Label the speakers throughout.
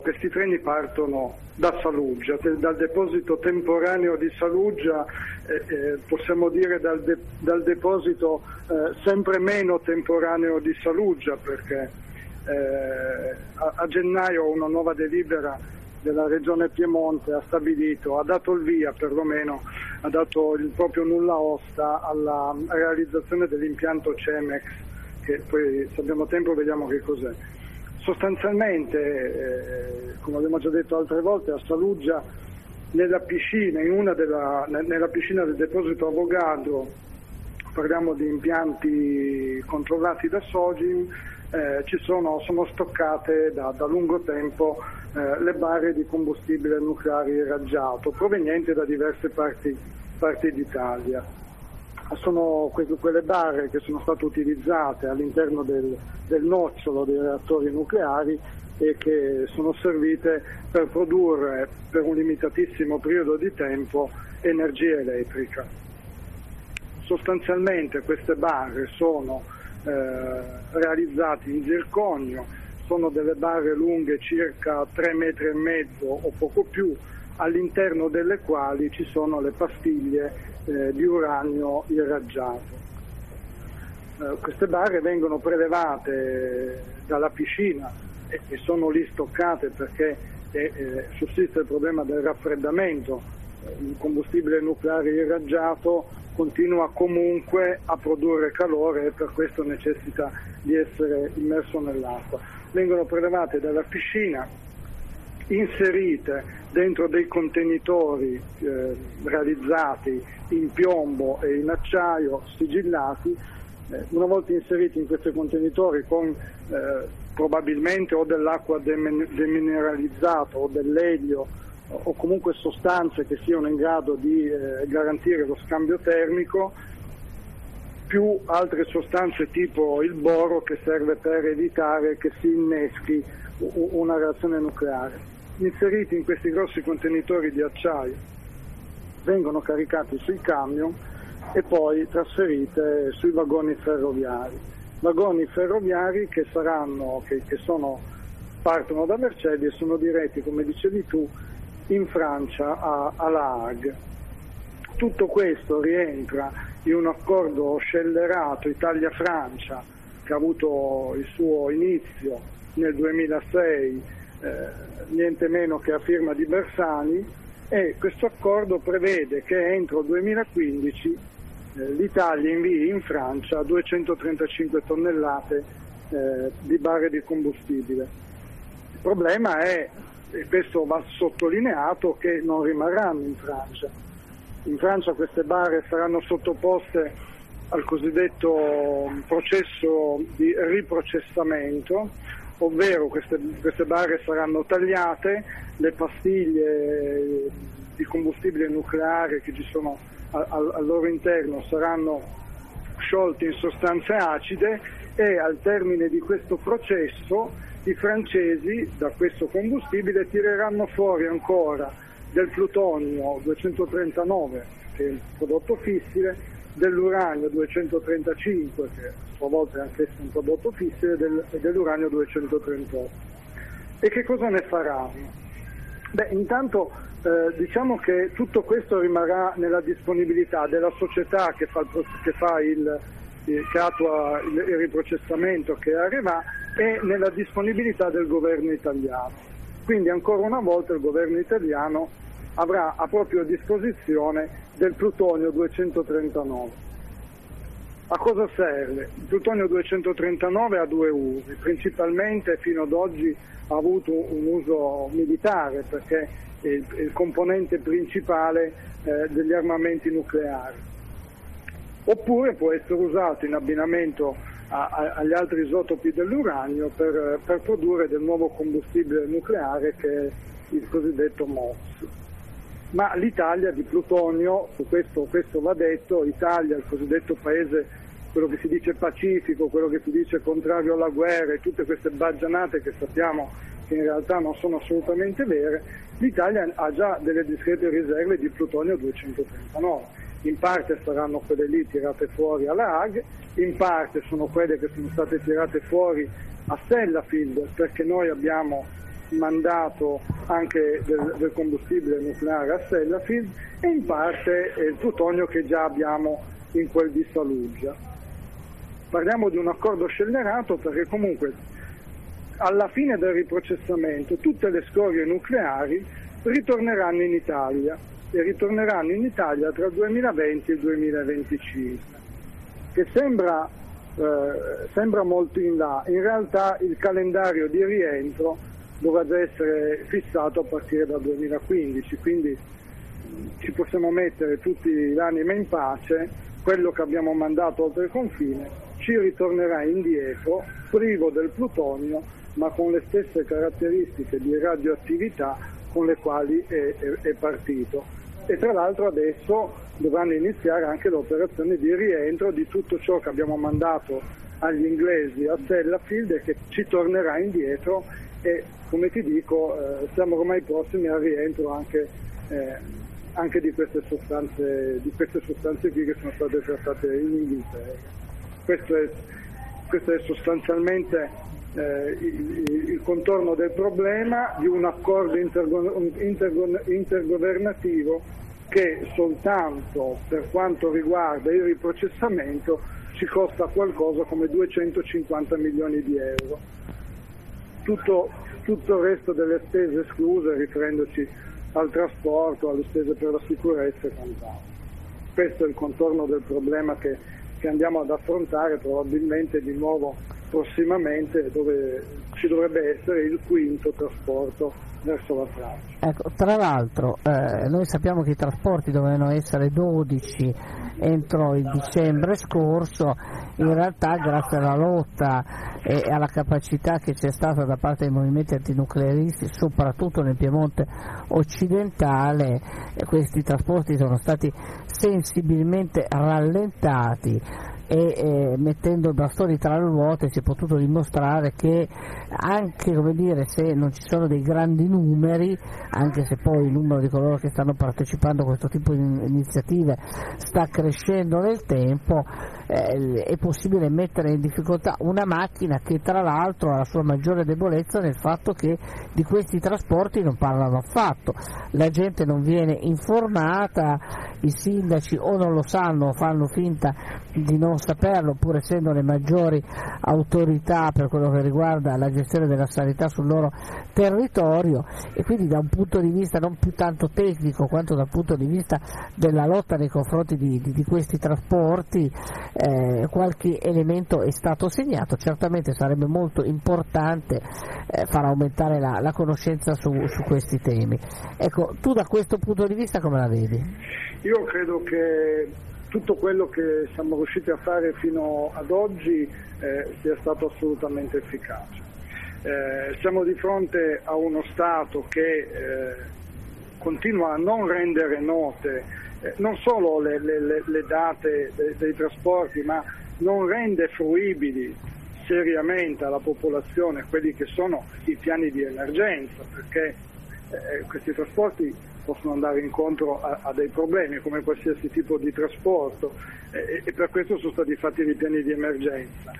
Speaker 1: Questi treni partono da Saluggia, dal deposito temporaneo di Saluggia, possiamo dire dal deposito sempre meno temporaneo di Saluggia, perché a gennaio una nuova delibera della Regione Piemonte ha dato il via, perlomeno ha dato il proprio nulla osta alla realizzazione dell'impianto Cemex, che poi se abbiamo tempo vediamo che cos'è. Sostanzialmente, come abbiamo già detto altre volte, a Saluggia, nella piscina del deposito Avogadro, parliamo di impianti controllati da Sogin, sono stoccate da lungo tempo le barre di combustibile nucleare irraggiato provenienti da diverse parti d'Italia. Sono quelle barre che sono state utilizzate all'interno del nocciolo dei reattori nucleari e che sono servite per produrre per un limitatissimo periodo di tempo energia elettrica. Sostanzialmente queste barre sono realizzate in zirconio, sono delle barre lunghe circa 3,5 metri o poco più, all'interno delle quali ci sono le pastiglie di uranio irraggiato. Queste barre vengono prelevate dalla piscina e sono lì stoccate perché sussiste il problema del raffreddamento. Il combustibile nucleare irraggiato continua comunque a produrre calore e per questo necessita di essere immerso nell'acqua. Vengono prelevate dalla piscina, inserite dentro dei contenitori realizzati in piombo e in acciaio sigillati. Una volta inseriti in questi contenitori con probabilmente o dell'acqua demineralizzata o dell'elio o comunque sostanze che siano in grado di garantire lo scambio termico, più altre sostanze tipo il boro che serve per evitare che si inneschi una reazione nucleare. Inseriti in questi grossi contenitori di acciaio, vengono caricati sui camion e poi trasferite sui vagoni ferroviari. Vagoni ferroviari che partono da Vercelli e sono diretti, come dicevi tu, in Francia a La Hague. Tutto questo rientra in un accordo scellerato Italia-Francia che ha avuto il suo inizio nel 2006, niente meno che a firma di Bersani, e questo accordo prevede che entro il 2015 l'Italia invii in Francia 235 tonnellate di barre di combustibile. Il problema è, e questo va sottolineato, che non rimarranno in Francia. In Francia queste barre saranno sottoposte al cosiddetto processo di riprocessamento, ovvero queste barre saranno tagliate, le pastiglie di combustibile nucleare che ci sono al loro interno saranno sciolte in sostanze acide e al termine di questo processo i francesi da questo combustibile tireranno fuori ancora del plutonio 239, che è il prodotto fissile, dell'uranio 235, che a sua volta è anch'esso un prodotto fissile, e dell'uranio 238. E che cosa ne faranno? Intanto diciamo che tutto questo rimarrà nella disponibilità della società che attua il riprocessamento, che arriva, e nella disponibilità del governo italiano. Quindi ancora una volta il governo italiano avrà a propria disposizione del plutonio 239. A cosa serve? Il plutonio 239 ha due usi, principalmente fino ad oggi ha avuto un uso militare perché è il componente principale degli armamenti nucleari, oppure può essere usato in abbinamento agli altri isotopi dell'uranio per produrre del nuovo combustibile nucleare che è il cosiddetto MOX. Ma l'Italia di plutonio, su questo va detto, l'Italia, il cosiddetto paese, quello che si dice pacifico, quello che si dice contrario alla guerra e tutte queste baggianate che sappiamo che in realtà non sono assolutamente vere, l'Italia ha già delle discrete riserve di plutonio 239. In parte saranno quelle lì tirate fuori alla Hague, in parte sono quelle che sono state tirate fuori a Sellafield, perché noi abbiamo mandato anche del combustibile nucleare a Sellafield e in parte il plutonio che già abbiamo in quel di Saluggia. Parliamo di un accordo scellerato perché comunque alla fine del riprocessamento tutte le scorie nucleari ritorneranno in Italia e ritorneranno in Italia tra il 2020 e il 2025, che sembra molto in là. In realtà il calendario di rientro dovrebbe essere fissato a partire dal 2015, quindi ci possiamo mettere tutti l'anima in pace, quello che abbiamo mandato oltre il confine ci ritornerà indietro privo del plutonio ma con le stesse caratteristiche di radioattività con le quali è partito. E tra l'altro adesso dovranno iniziare anche le operazioni di rientro di tutto ciò che abbiamo mandato agli inglesi a Sellafield e che ci tornerà indietro e, come ti dico, siamo ormai prossimi al rientro anche di queste sostanze qui che sono state trattate in Inghilterra. Questo è sostanzialmente il contorno del problema di un accordo intergovernativo che soltanto per quanto riguarda il riprocessamento ci costa qualcosa come 250 milioni di euro. Tutto il resto delle spese escluse, riferendoci al trasporto, alle spese per la sicurezza e quant'altro. Questo è il contorno del problema che andiamo ad affrontare probabilmente di nuovo prossimamente, dove ci dovrebbe essere il quinto trasporto verso la Francia.
Speaker 2: Ecco, tra l'altro noi sappiamo che i trasporti dovevano essere 12 entro il dicembre scorso, in realtà grazie alla lotta e alla capacità che c'è stata da parte dei movimenti antinuclearisti, soprattutto nel Piemonte occidentale, questi trasporti sono stati sensibilmente rallentati e mettendo i bastoni tra le ruote si è potuto dimostrare che anche, come dire, se non ci sono dei grandi numeri, anche se poi il numero di coloro che stanno partecipando a questo tipo di iniziative sta crescendo nel tempo, è possibile mettere in difficoltà una macchina che tra l'altro ha la sua maggiore debolezza nel fatto che di questi trasporti non parlano affatto, la gente non viene informata, i sindaci o non lo sanno o fanno finta di non saperlo, pur essendo le maggiori autorità per quello che riguarda la gestione della sanità sul loro territorio, e quindi da un punto di vista non più tanto tecnico quanto dal punto di vista della lotta nei confronti di questi trasporti qualche elemento è stato segnato. Certamente sarebbe molto importante far aumentare la conoscenza su questi temi. Ecco, tu da questo punto di vista come la vedi?
Speaker 1: Io credo che tutto quello che siamo riusciti a fare fino ad oggi sia stato assolutamente efficace. Siamo di fronte a uno Stato che continua a non rendere note non solo le date dei trasporti, ma non rende fruibili seriamente alla popolazione quelli che sono i piani di emergenza, perché questi trasporti possono andare incontro a dei problemi come qualsiasi tipo di trasporto e per questo sono stati fatti dei piani di emergenza.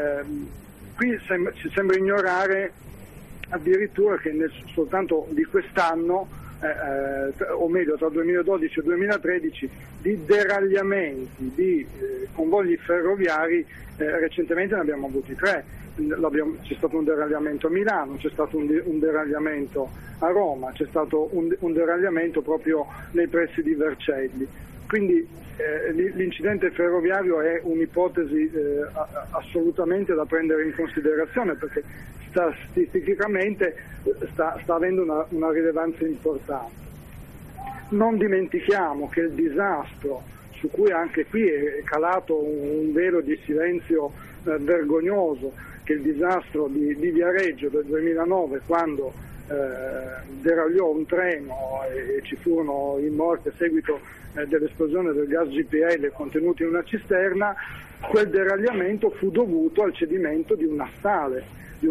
Speaker 1: Qui ci sembra ignorare addirittura che soltanto di quest'anno, o meglio tra 2012 e 2013, di deragliamenti di convogli ferroviari recentemente ne abbiamo avuti 3. C'è stato un deragliamento a Milano, c'è stato un deragliamento a Roma, c'è stato un deragliamento proprio nei pressi di Vercelli. Quindi l'incidente ferroviario è un'ipotesi assolutamente da prendere in considerazione, perché statisticamente sta avendo una rilevanza importante. Non dimentichiamo che il disastro, su cui anche qui è calato un velo di silenzio vergognoso, che il disastro di Viareggio del 2009, quando deragliò un treno e ci furono i morti a seguito dell'esplosione del gas GPL contenuto in una cisterna, quel deragliamento fu dovuto al cedimento di una stale di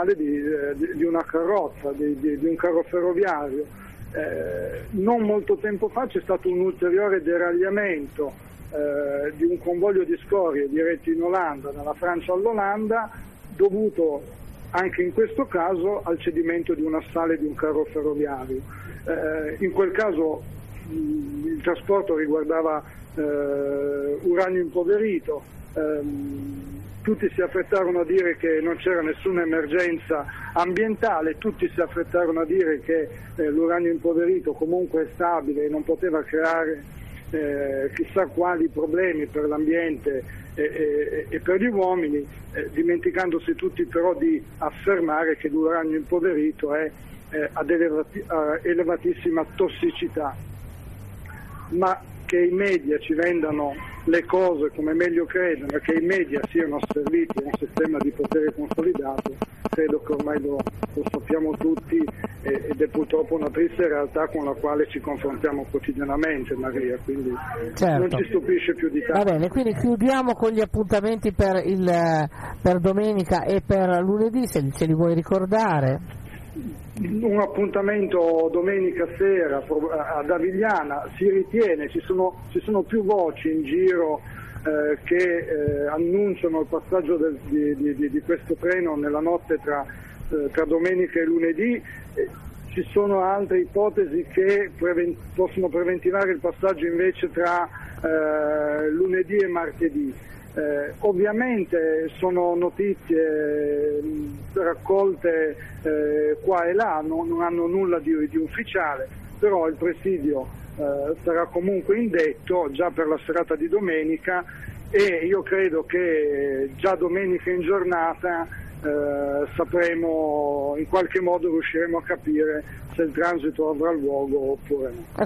Speaker 1: una carrozza, di un carro ferroviario. Non molto tempo fa c'è stato un ulteriore deragliamento di un convoglio di scorie diretto in Olanda, dalla Francia all'Olanda, dovuto anche in questo caso al cedimento di una stale di un carro ferroviario. In quel caso il trasporto riguardava uranio impoverito, tutti si affrettarono a dire che non c'era nessuna emergenza ambientale, tutti si affrettarono a dire che l'uranio impoverito comunque è stabile e non poteva creare chissà quali problemi per l'ambiente e per gli uomini, dimenticandosi tutti però di affermare che l'uranio impoverito è ad elevatissima tossicità. Ma che i media ci vendano le cose come meglio credono e che i media siano asserviti a un sistema di potere consolidato, credo che ormai lo sappiamo tutti, ed è purtroppo una triste realtà con la quale ci confrontiamo quotidianamente, Maria, quindi
Speaker 2: certo,
Speaker 1: non ci stupisce più di tanto.
Speaker 2: Va bene, quindi chiudiamo con gli appuntamenti per domenica e per lunedì, se li vuoi ricordare.
Speaker 1: Un appuntamento domenica sera ad Avigliana, si ritiene, ci sono più voci in giro che annunciano il passaggio di questo treno nella notte tra domenica e lunedì. Ci sono altre ipotesi che possono preventivare il passaggio invece tra lunedì e martedì. Ovviamente sono notizie raccolte qua e là, non hanno nulla di ufficiale, però il presidio sarà comunque indetto già per la serata di domenica, e io credo che già domenica in giornata sapremo, in qualche modo riusciremo a capire se il transito avrà luogo oppure no.